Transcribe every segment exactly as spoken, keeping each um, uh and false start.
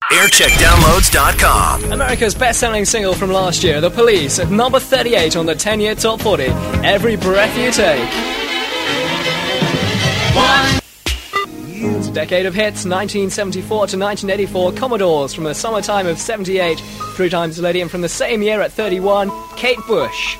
aircheck downloads dot com. America's best-selling single from last year, The Police, at number thirty-eight on the ten-year Top forty. Every Breath You Take. One. It's a decade of hits, nineteen seventy-four to nineteen eighty-four. Commodores from the summertime of seventy-eight. Three times the lady, and from the same year at thirty-one, Kate Bush.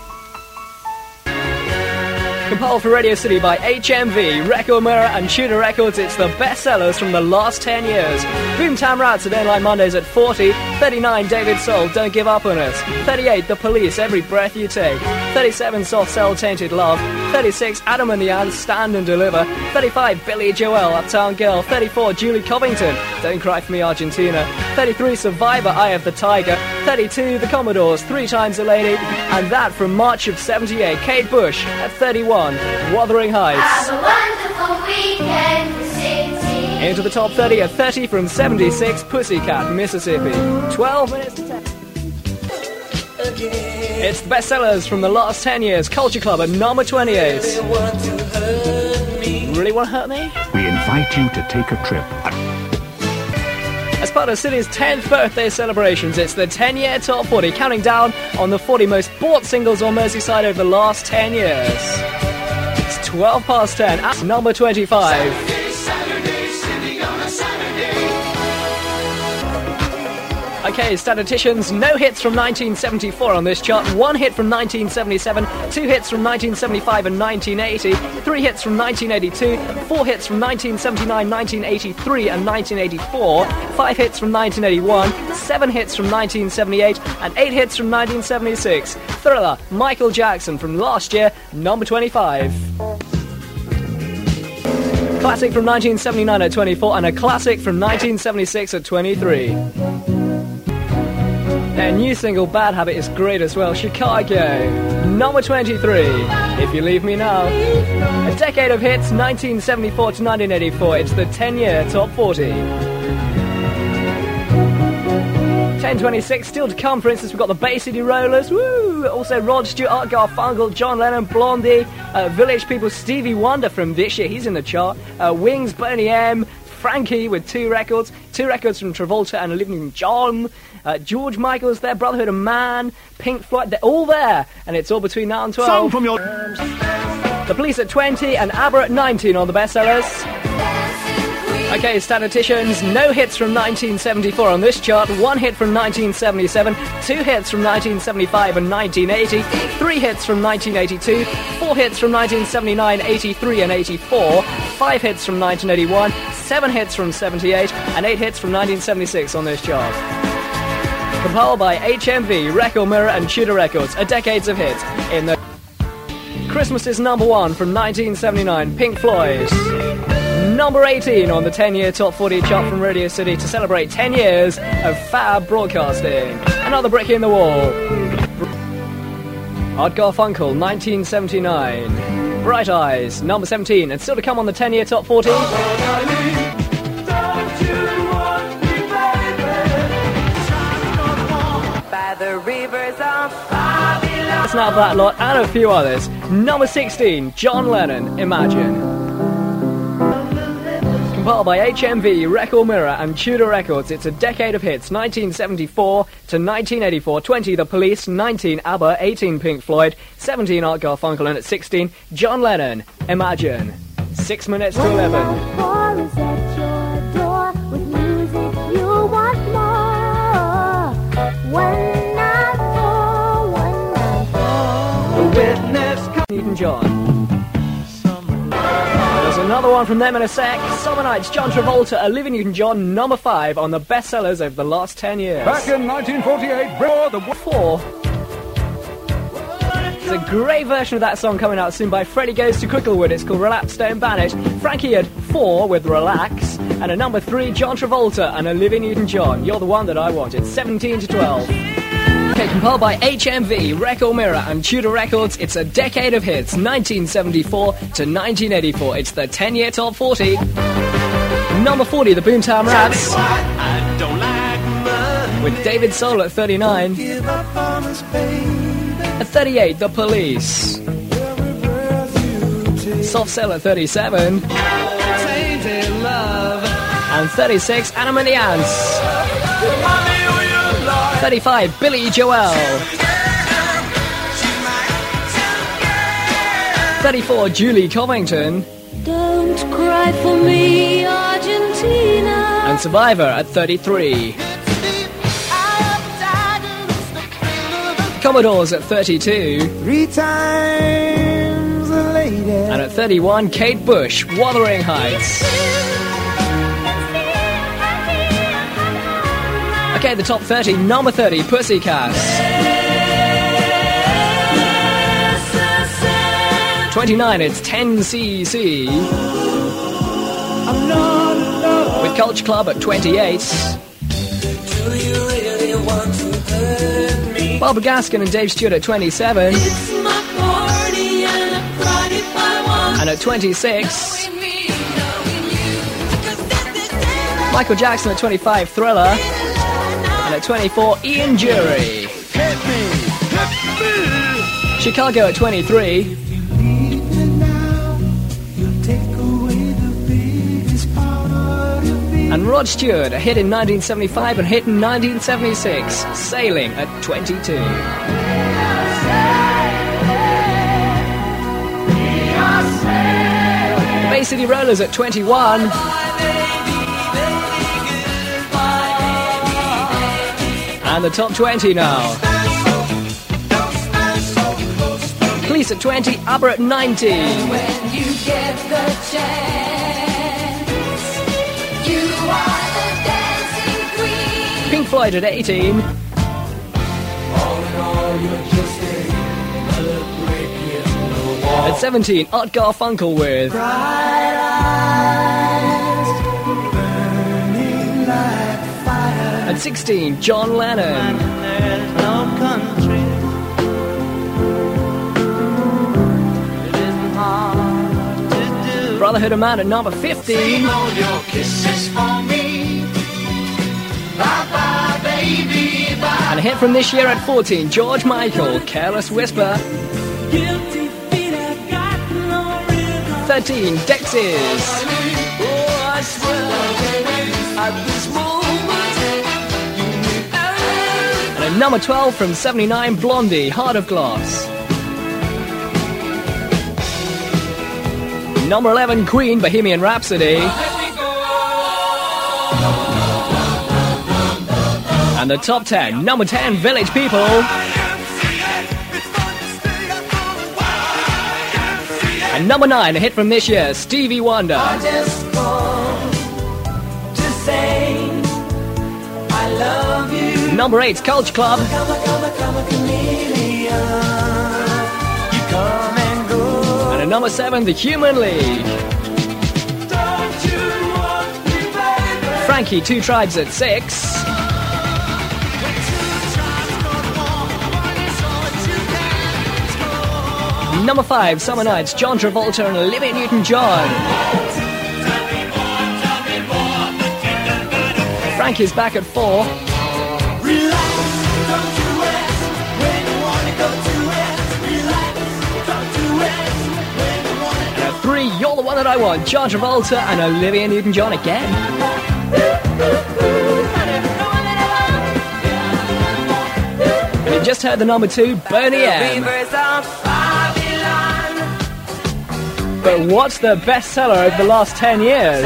Compiled for Radio City by H M V, Record Mirror and Tudor Records, it's the bestsellers from the last ten years. Boomtown Rats at Airline Mondays at forty, thirty-nine David Soul, Don't Give Up On Us, thirty-eight The Police, Every Breath You Take, thirty-seven Soft Cell, Tainted Love, thirty-six Adam and the Ants, Stand and Deliver, thirty-five Billy Joel, Uptown Girl, thirty-four Julie Covington, Don't Cry For Me Argentina, thirty-three Survivor, Eye of the Tiger, thirty-two The Commodores, Three Times a Lady, and that from March of seventy-eight, Kate Bush at thirty-one, Wuthering Heights. Have a wonderful weekend, City. Into the top thirty at thirty from seventy-six, Pussycat, Mississippi. twelve minutes to ten. It's the bestsellers from the last ten years, Culture Club at number twenty-eight. Really want to hurt me? We invite you to take a trip. As part of City's tenth birthday celebrations, it's the ten-year Top forty, counting down on the forty most bought singles on Merseyside over the last ten years. It's twelve past ten, at number twenty-five. Saturday, Saturday, sitting on a Saturday. Okay, statisticians, no hits from nineteen seventy-four on this chart, one hit from nineteen seventy-seven, two hits from nineteen seventy-five and nineteen eighty, three hits from nineteen eighty-two, four hits from nineteen seventy-nine, nineteen eighty-three and nineteen eighty-four, five hits from nineteen eighty-one, seven hits from nineteen seventy-eight, and eight hits from nineteen seventy-six. Thriller, Michael Jackson from last year, number twenty-five. Classic from nineteen seventy-nine at twenty-four, and a classic from nineteen seventy-six at twenty-three. Their new single, Bad Habit, is great as well. Chicago, number twenty-three, If You Leave Me Now. A decade of hits, nineteen seventy-four to nineteen eighty-four. It's the ten-year Top forty. ten twenty-six, still to come, for instance, we've got the Bay City Rollers, woo! Also Rod Stewart, Art Garfunkel, John Lennon, Blondie, uh, Village People, Stevie Wonder from this year, he's in the chart, uh, Wings, Boney M, Frankie with two records, two records from Travolta and Olivia Newton-John, uh, George Michael's there, Brotherhood of Man, Pink Floyd, they're all there, and it's all between now and twelve. Song from your... The Police at twenty and ABBA at nineteen on the bestsellers. Okay, statisticians, no hits from nineteen seventy-four on this chart, one hit from nineteen seventy-seven, two hits from nineteen seventy-five and nineteen eighty, three hits from nineteen eighty-two, four hits from nineteen seventy-nine, eighty-three and eighty-four, five hits from nineteen eighty-one, seven hits from seventy-eight, and eight hits from nineteen seventy-six on this chart. Compiled by H M V, Record Mirror and Tudor Records, a decades of hits in the... Christmas is number one from nineteen seventy-nine, Pink Floyd. Number eighteen on the ten-year Top forty chart from Radio City to celebrate ten years of Fab broadcasting. Another brick in the wall. Art Garfunkel, nineteen seventy-nine. Bright Eyes, number seventeen. And still to come on the ten-year Top forty. By the rivers of Babylon. It's not that lot and a few others. Number sixteen, John Lennon, Imagine. Compiled by H M V, Record Mirror and Tudor Records, it's a decade of hits, nineteen seventy-four to nineteen eighty-four, twenty The Police, nineteen ABBA, eighteen Pink Floyd, seventeen Art Garfunkel, and at sixteen, John Lennon, Imagine. Six minutes to eleven. War is at your door, with music you want more. One night for, one night for. The Witness, Newton-John. There's another one from them in a sec. Summer Nights, John Travolta, Olivia Newton-John, number five on the bestsellers over the last ten years. Back in nineteen forty-eight, before the... Four. There's a great version of that song coming out soon by Freddie Goes to Cricklewood. It's called Relapse, Don't Banish. Frankie had four with Relax. And at number three, John Travolta and Olivia Newton-John. You're the one that I wanted. seventeen to twelve. Okay, compiled by H M V, Record Mirror and Tudor Records, it's a decade of hits, nineteen seventy-four to nineteen eighty-four. It's the ten-year Top forty. Number forty, the Boomtown Rats. I don't like With David Soul at thirty-nine. give up on us, baby. At thirty-eight, The Police. Soft Cell at thirty-seven. Tainted love. And thirty-six, Adam and the Ants. thirty-five, Billy Joel. thirty-four, Julie Covington. Don't cry for me, Argentina. And Survivor at thirty-three. Commodores at thirty-two. Three times a lady. And at thirty-one, Kate Bush, Wuthering Heights. Okay, the top thirty, number thirty, Pussycats. twenty-nine, it's ten C C. With Culture Club at twenty-eight. Barbara Gaskin and Dave Stewart at twenty-seven. And at twenty-six, Michael Jackson at twenty-five, Thriller. And at twenty-four, Ian Dury. Chicago at twenty-three. And Rod Stewart, a hit in nineteen seventy-five and a hit in nineteen seventy-six, Sailing at twenty-two. The Bay City Rollers at twenty-one. And the top twenty now. Police at twenty, ABBA at nineteen. When you get the chance, you are the dancing queen. Pink Floyd at eighteen. At seventeen, Art Garfunkel with At sixteen, John Lennon. Brotherhood of Man at number fifteen. And a hit from this year at fourteen, George Michael, Careless Whisper. thirteen, Dexys. And at number twelve from seventy-nine, Blondie, Heart of Glass. Number eleven, Queen, Bohemian Rhapsody. And the top ten, number ten, Village People. And number nine, a hit from this year, Stevie Wonder. I just called to say I love you. Number eight, Culture Club. Come, come, come, a chameleon. You come and go. And at number seven, The Human League. Don't you want me, baby? Frankie, Two Tribes at six. Number five, Summer Nights, John Travolta and Olivia Newton-John. Frankie's back at four. And at three, You're the One That I Want, John Travolta and Olivia Newton-John again. And you just heard the number two, Boney M. But what's the bestseller of the last ten years?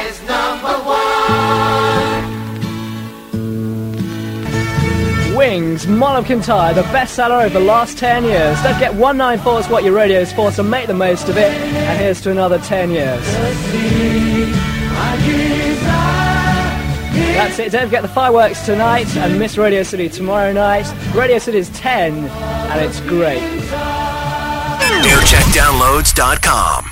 Wings, Mall of Kintyre, the bestseller of the last ten years. Don't get one ninety-four is what your radio is for, so make the most of it. And here's to another ten years. That's it, don't forget the fireworks tonight and miss Radio City tomorrow night. Radio City is ten, and it's great. air check downloads dot com